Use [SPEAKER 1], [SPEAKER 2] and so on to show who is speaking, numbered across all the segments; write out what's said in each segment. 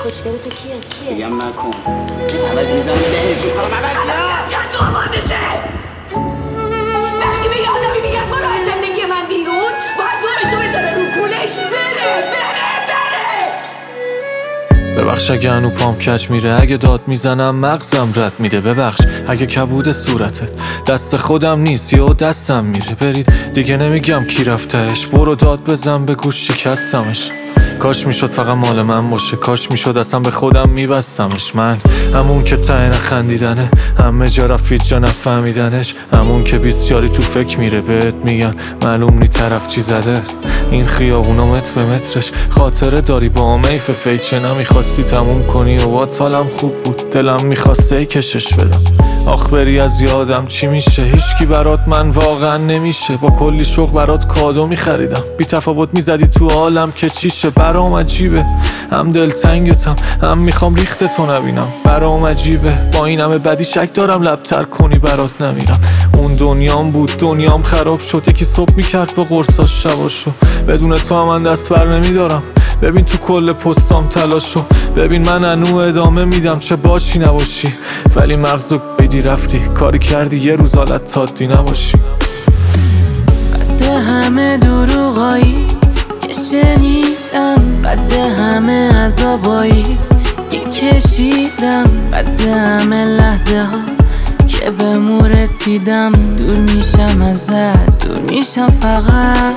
[SPEAKER 1] خوشگل تو کیه؟
[SPEAKER 2] میگم نکن عوض میزنم بهش رو کارم عوض
[SPEAKER 3] چند تو آمادته وقتی به آدمی میگن برو از زندگی من بیرون باید دومشو بذاره رو کولش بره
[SPEAKER 4] ببخش اگه هنو پام کج میره، اگه داد میزنم مغزم رد میده. ببخش اگه کبود صورتت دست خودم نیست یا دستم میره. برید دیگه نمیگم کی رفتهش، برو داد بزن به گوش شکستمش. کاش میشد فقط مال من باشه، کاش میشد اصلا به خودم میبستمش. من همون که ته نخندیدنه، همه جا رفید جا نفهمیدنش. همون که بیستیاری تو فکر میره، بهت میگن معلوم نی طرف چی زده. این خیابونا متر به مترش خاطره داری با میف فیچه نمیخواستی تموم کنی و با حالم خوب بود، دلم میخواسته کشش بدم. آخ بری از یادم چی میشه، هیچکی برات من واقعا نمیشه. با کلی شوق برات کادو میخریدم، بی تفاوت میزدی تو عالم که چیشه. برام عجیبه هم دلتنگتم هم میخوام ریخت تو نبینم. برام عجیبه با این همه بدی شک دارم لبتر کنی برات نمیرم. اون دنیام بود دنیام خراب شد، یکی صبح میکرد با قرصاش شباشو. بدون تو هم من دست بر نمیدارم، ببین تو کل پستام تلاشو. ببین من انو ادامه میدم چه باشی نباشی، ولی مغزو بیدی رفتی کاری کردی یه روز حالت تادی نباشی.
[SPEAKER 5] بعد همه دروغایی که شنیدم، بعد همه عذابایی که کشیدم، بعد همه لحظه ها که به مو رسیدم، دور میشم ازت دور میشم فقط.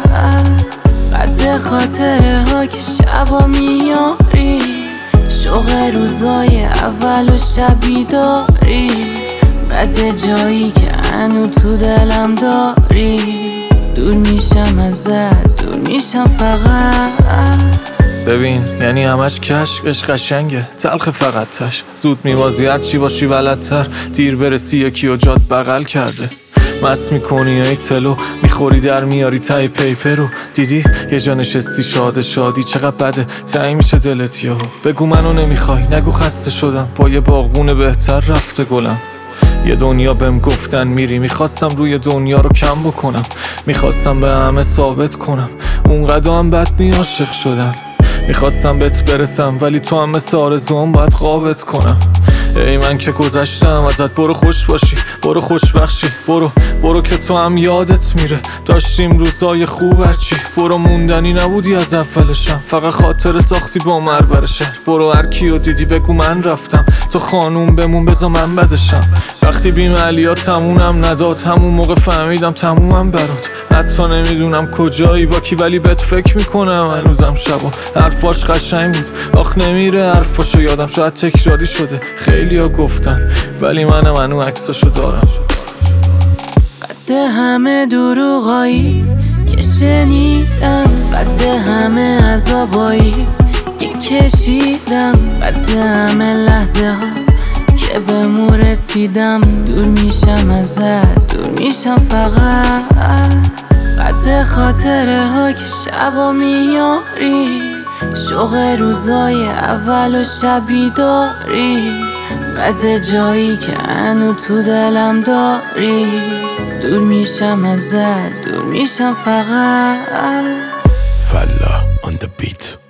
[SPEAKER 5] بعد خاطره ها که شبا میاری، شوق روزای اول و شبی داری، بعد جایی که هنو تو دلم داری، دور میشم ازت دور میشم فقط.
[SPEAKER 4] ببین یعنی همش کشکش قشنگه، تلخ فقط تش. زود میوازی هرچی باشی بلدتر، دیر برسی یکی و جات بغل کرده. مست میکنی ای تلو، میخوری در میاری تای پیپر رو. دیدی یه جا نشستی شاد شادی، چقدر بده تایی میشه دلت یهو. بگو منو نمیخوای، نگو خسته شدم، با یه باغبون بهتر رفته گلم. یه دنیا بهم گفتن میری، میخواستم روی دنیا رو کم بکنم، میخواستم به همه ثابت کنم اونقدر هم بد عاشق شدن. میخواستم بهت برسم ولی تو هم مثل آرزوام باید قابت کنم. ای من که گذشتم ازت، برو خوش باشی برو خوش بخشی، برو که تو هم یادت میره داشتیم روزای خوب. هرچی برو موندنی نبودی از اولشم، فقط خاطر ساختی با مرور شهر. برو هر کیو دیدی بگو من رفتم، تو خانوم بمون بذار من بدشم. وقتی بیم علیا تمومم نداد، همون موقع فهمیدم تمومم برات. حتی نمیدونم کجایی با کی ولی بهت فکر میکنم هنوزم شبا. حرفاش قشنگ بود آخ نمیره حرفاشو یادم، شاید تکراری شده خیلیا گفتن ولی منم هنو عکساشو دارم.
[SPEAKER 5] بعد همه دروغایی که شنیدم، بعد همه عذابایی که کشیدم، بعد همه لحظه ها که به مو رسیدم، دور میشم ازت دور میشم فقط. بعد خاطره ها که شبا میاری، شوق روزای اول و شبی داری، بعد جایی که هنو تو دلم داری، دور میشم ازت دور میشم فقط.
[SPEAKER 6] فلا on the beat.